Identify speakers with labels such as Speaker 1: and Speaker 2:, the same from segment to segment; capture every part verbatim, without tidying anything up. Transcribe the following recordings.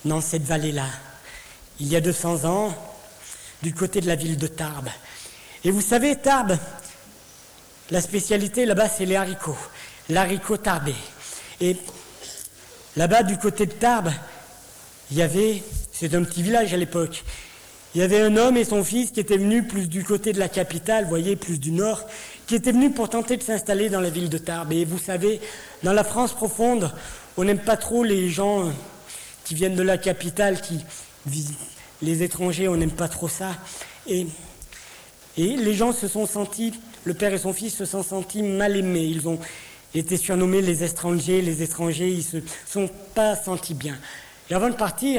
Speaker 1: dans cette vallée-là, il y a deux cents ans, du côté de la ville de Tarbes. Et vous savez, Tarbes, la spécialité là-bas, c'est les haricots, l'haricot tarbais. Et là-bas, du côté de Tarbes, il y avait, c'est un petit village à l'époque, il y avait un homme et son fils qui étaient venus plus du côté de la capitale, vous voyez, plus du nord, qui étaient venus pour tenter de s'installer dans la ville de Tarbes. Et vous savez, dans la France profonde, on n'aime pas trop les gens qui viennent de la capitale, qui les étrangers, on n'aime pas trop ça. Et, et les gens se sont sentis, le père et son fils se sont sentis mal aimés. Ils ont été surnommés les étrangers, les étrangers, ils ne se sont pas sentis bien. Et avant de partir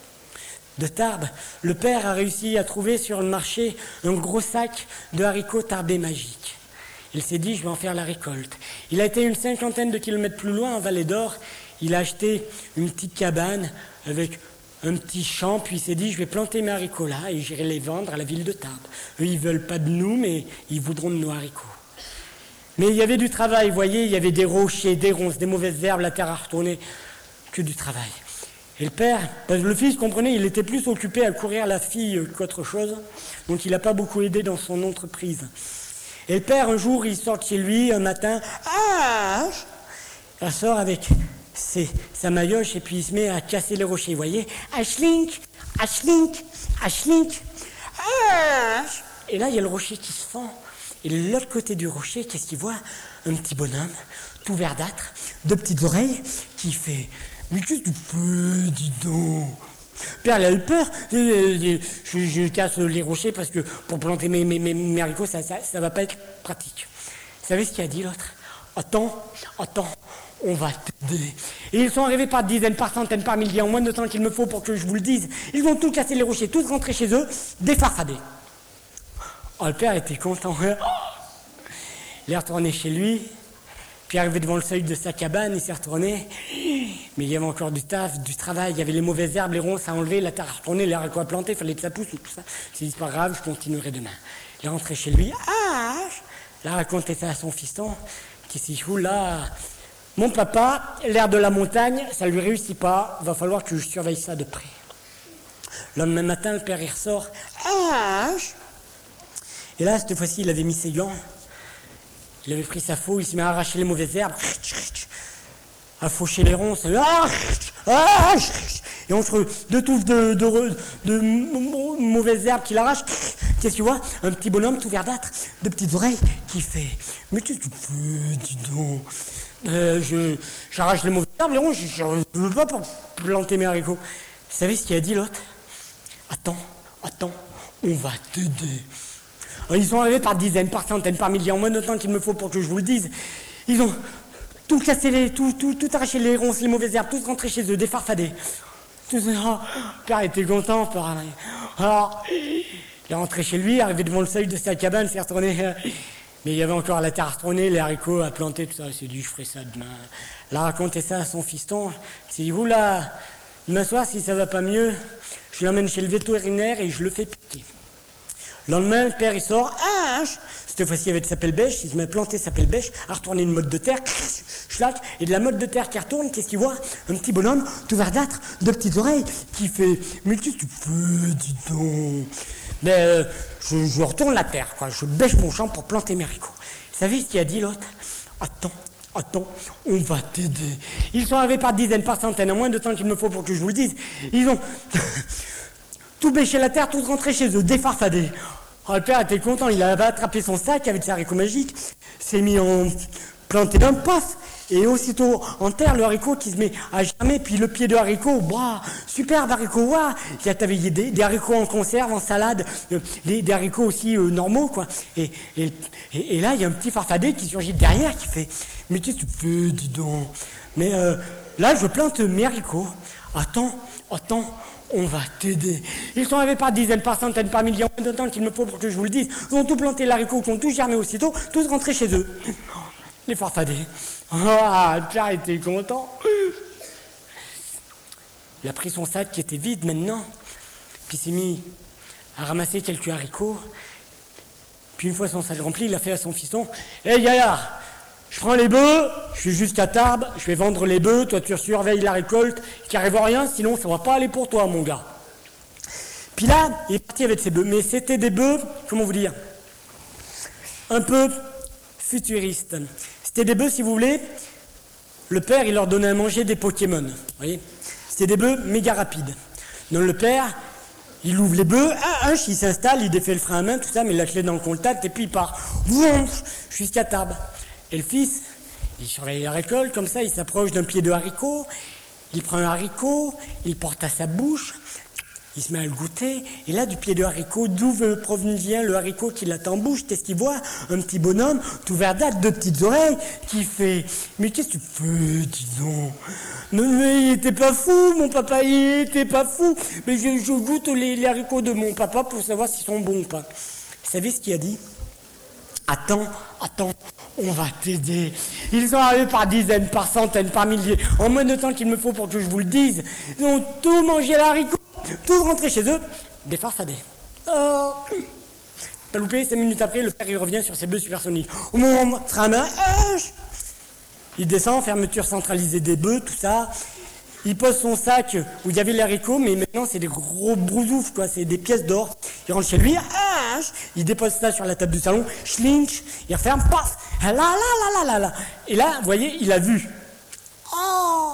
Speaker 1: de Tarbes, le père a réussi à trouver sur le marché un gros sac de haricots tarbais magiques. Il s'est dit, je vais en faire la récolte. Il a été une cinquantaine de kilomètres plus loin, en Vallée d'Or. Il a acheté une petite cabane avec un petit champ, puis il s'est dit, je vais planter mes haricots là et j'irai les vendre à la ville de Tarbes. Eux, ils ne veulent pas de nous, mais ils voudront de nos haricots. Mais il y avait du travail, vous voyez, il y avait des rochers, des ronces, des mauvaises herbes, la terre à retourner, que du travail. Et le père, parce que le fils, comprenez, il était plus occupé à courir la fille qu'autre chose, donc il n'a pas beaucoup aidé dans son entreprise. Et le père, un jour, il sort de chez lui, un matin, ah, il sort avec ses, sa maillotche et puis il se met à casser les rochers, vous voyez, Ashlink, Ashlink, Ashlink, ah. Et là, il y a le rocher qui se fend. Et de l'autre côté du rocher, qu'est-ce qu'il voit? Un petit bonhomme, tout verdâtre, deux petites oreilles, qui fait... Mais qu'est-ce que tu fais, dis donc? Père, il a eu peur. Je, je, je casse les rochers parce que pour planter mes, mes, mes, mes haricots, ça, ça, ça va pas être pratique. Vous savez ce qu'il a dit l'autre? Attends, attends, on va t'aider. Et ils sont arrivés par dizaines, par centaines, par milliers, en moins de temps qu'il me faut pour que je vous le dise. Ils ont tous cassé les rochers, tous rentrés chez eux, défarfadés. Oh, le père était content. Il est retourné chez lui. Puis arrivé devant le seuil de sa cabane, il s'est retourné. Mais il y avait encore du taf, du travail. Il y avait les mauvaises herbes, les ronces à enlever, la terre à retourner, les haricots à planter, il fallait que ça pousse, tout ça. Il s'est dit, c'est pas grave, je continuerai demain. Il est rentré chez lui. Ah! Il a raconté ça à son fiston, qui s'est dit, oula, mon papa, l'air de la montagne, ça lui réussit pas, va falloir que je surveille ça de près. Le lendemain matin, le père, il ressort. Ah! Et là, cette fois-ci, il avait mis ses gants. Il avait pris sa faux, il s'est mis à arracher les mauvaises herbes, à faucher les ronces, et entre deux touffes de, de, de, de mauvaises herbes qu'il arrache, qu'est-ce que tu vois? Un petit bonhomme tout verdâtre, de petites oreilles, qui fait, mais qu'est-ce que tu fais, dis donc? euh, je, J'arrache les mauvaises herbes, les ronces, je ne veux pas pour planter mes haricots. Vous savez ce qu'il a dit l'autre? Attends, attends, on va t'aider. Ils sont arrivés par dizaines, par centaines, par milliers, en moins de temps qu'il me faut pour que je vous le dise. Ils ont tout cassé, les, tout, tout, tout arraché, les ronces, les mauvaises herbes, tous rentrés chez eux, défarfadés. Tout ça, oh, père était content. Père, alors, il est rentré chez lui, arrivé devant le seuil de sa cabane, s'est retourné. Mais il y avait encore la terre à retourner, les haricots à planter, tout ça. Il s'est dit, je ferai ça demain. Il a raconté ça à son fiston. Il s'est dit, oula, demain soir, si ça va pas mieux, je l'emmène chez le vétérinaire et je le fais piquer. Le lendemain, le père, il sort, ah, cette fois-ci, il y avait de sa pelle bêche, il se met à planter sa pelle bêche, à retourner une motte de terre, schlac, et de la motte de terre qui retourne, qu'est-ce qu'il voit? Un petit bonhomme, tout verdâtre, deux petites oreilles, qui fait, mais qu'est-ce que tu fais, dis donc? Mais euh, je, je retourne la terre, quoi, je bêche mon champ pour planter mes haricots. Vous savez ce qu'il a dit l'autre? Attends, attends, on va t'aider. Ils sont arrivés par dizaines, par centaines, en moins de temps qu'il me faut pour que je vous le dise. Ils ont... tout bêché la terre, tout rentré chez eux, défarfadés. Oh, le père était content, il avait attrapé son sac avec ses haricots magiques, s'est mis en planté d'un paf, et aussitôt en terre, le haricot qui se met à germer, puis le pied de haricot, bah, superbe haricot, ouah, il y a des, des haricots en conserve, en salade, euh, des, des haricots aussi euh, normaux, quoi. Et, et, et, et là, il y a un petit farfadet qui surgit derrière, qui fait, mais qu'est-ce que tu fais, dis donc? Mais euh, là, je plante mes haricots. Attends, attends. On va t'aider. Ils sont arrivés par dizaines, par centaines, par milliers, en moins de temps qu'il me faut pour que je vous le dise. Ils ont tout planté l'haricot, ils ont tout germé aussitôt, tous rentrés chez eux. Les farfadés. Ah, le père était content. Il a pris son sac qui était vide maintenant, puis s'est mis à ramasser quelques haricots. Puis une fois son sac rempli, il a fait à son fiston, « Hé, hey, Yaya, je prends les bœufs, je suis jusqu'à Tarbes, je vais vendre les bœufs, toi tu surveilles la récolte, qu'il n'arrive rien, sinon ça va pas aller pour toi, mon gars. Puis là, il est parti avec ses bœufs, mais c'était des bœufs, comment vous dire, un peu futuristes. C'était des bœufs, si vous voulez, le père, il leur donnait à manger des Pokémon, vous voyez. C'était des bœufs méga rapides. Donc le père, il ouvre les bœufs, un, un, il s'installe, il défait le frein à main, tout ça, mais la clé dans le contact, et puis il part, vroom, jusqu'à Tarbes. Et le fils, il surveille la récolte, comme ça, il s'approche d'un pied de haricot, il prend un haricot, il porte à sa bouche, il se met à le goûter, et là, du pied de haricot, d'où provient le haricot qu'il a en bouche, qu'est-ce qu'il voit? Un petit bonhomme, tout vert date, deux petites oreilles, qui fait « Mais qu'est-ce que tu fais, dis donc? Non, mais il était pas fou, mon papa, il était pas fou. Mais je, je goûte les, les haricots de mon papa pour savoir s'ils sont bons ou pas. » Vous savez ce qu'il a dit? « Attends, attends, on va t'aider. » Ils sont arrivés par dizaines, par centaines, par milliers. En moins de temps qu'il me faut pour que je vous le dise, ils ont tout mangé l'haricot. Tous rentrés chez eux, des farfadets. Oh. Pas loupé, cinq minutes après, le père il revient sur ses bœufs supersoniques. Au moment où frein à main, il descend, fermeture centralisée des bœufs, tout ça. Il pose son sac où il y avait les haricots, mais maintenant c'est des gros brousoufs, quoi, c'est des pièces d'or. Il rentre chez lui, il dépose ça sur la table du salon, schlinch, il referme, paf, là, là, là, là, là, là. Et là, vous voyez, il a vu. Oh.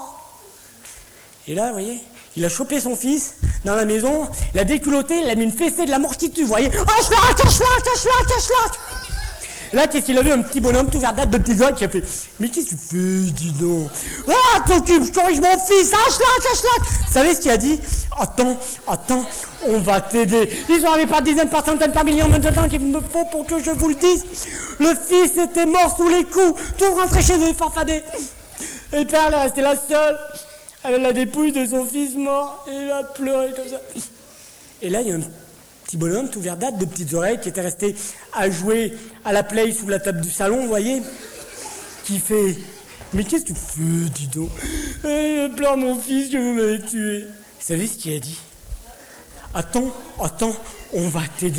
Speaker 1: Et là, vous voyez, il a chopé son fils dans la maison, il a déculotté, il a mis une fessée de la mortitude, vous voyez. Oh, schlac, schlac, schlac, schlac. Là, qu'est-ce qu'il a vu? Un petit bonhomme tout vert date de petits oeils qui a fait « Mais qu'est-ce que tu fais, dis donc? Ah, t'occupe, je corrige mon fils, ah, schlac, schlac. » Vous savez ce qu'il a dit? « Attends, attends, on va t'aider. » Ils sont arrivés par dizaines, par centaines, par millions, maintenant qu'il me faut pour que je vous le dise. Le fils était mort sous les coups, tout rentré chez eux, farfadé. Et le père, elle est restée là seule, avec la dépouille de son fils mort, et il a pleuré comme ça. Et là, il y a un petit bonhomme tout vert date, de petites oreilles, qui était resté à jouer à la play sous la table du salon, vous voyez, qui fait « Mais qu'est-ce que tu fais, dis donc? Je pleure mon fils, je veux me tuer. » Vous savez ce qu'il a dit? « Attends, attends, on va t'aider. »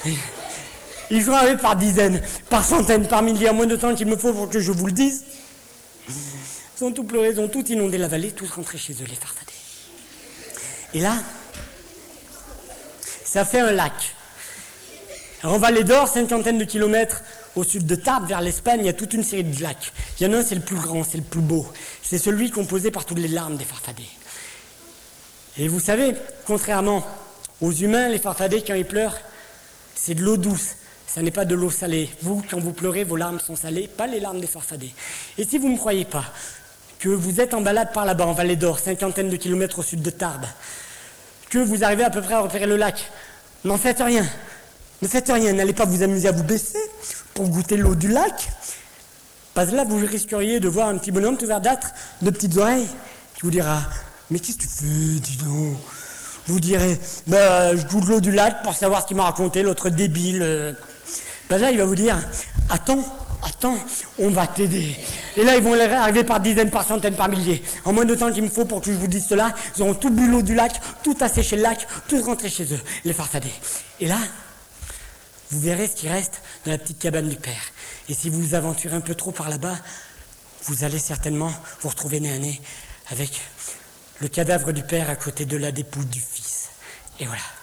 Speaker 1: Ils sont arrivés par dizaines, par centaines, par milliers, à moins de temps qu'il me faut pour que je vous le dise. Ils ont tout pleuré, ils ont tout inondé la vallée, tous rentrés chez eux, les farfadets. Et là, ça fait un lac. Alors en Vallée d'Or, cinquantaine de kilomètres au sud de Tarbes, vers l'Espagne, il y a toute une série de lacs. Il y en a un, c'est le plus grand, c'est le plus beau. C'est celui composé par toutes les larmes des farfadets. Et vous savez, contrairement aux humains, les farfadets, quand ils pleurent, c'est de l'eau douce. Ça n'est pas de l'eau salée. Vous, quand vous pleurez, vos larmes sont salées, pas les larmes des farfadets. Et si vous ne me croyez pas, que vous êtes en balade par là-bas, en Vallée d'Or, cinquantaine de kilomètres au sud de Tarbes, que vous arrivez à peu près à repérer le lac, n'en faites rien. Ne faites rien, n'allez pas vous amuser à vous baisser pour goûter l'eau du lac. Parce que là, vous risqueriez de voir un petit bonhomme tout verdâtre, de petites oreilles, qui vous dira « Mais qu'est-ce que tu fais, dis donc ?» Vous direz « Bah, je goûte l'eau du lac pour savoir ce qu'il m'a raconté, l'autre débile. » Ben là, il va vous dire « Attends, attends, on va t'aider. » Et là, ils vont arriver par dizaines, par centaines, par milliers. En moins de temps qu'il me faut pour que je vous dise cela, ils auront tout bu l'eau du lac, tout asséché le lac, tous rentrés chez eux, les farfadets. Et là, vous verrez ce qui reste dans la petite cabane du père. Et si vous vous aventurez un peu trop par là-bas, vous allez certainement vous retrouver nez à nez avec le cadavre du père à côté de la dépouille du fils. Et voilà.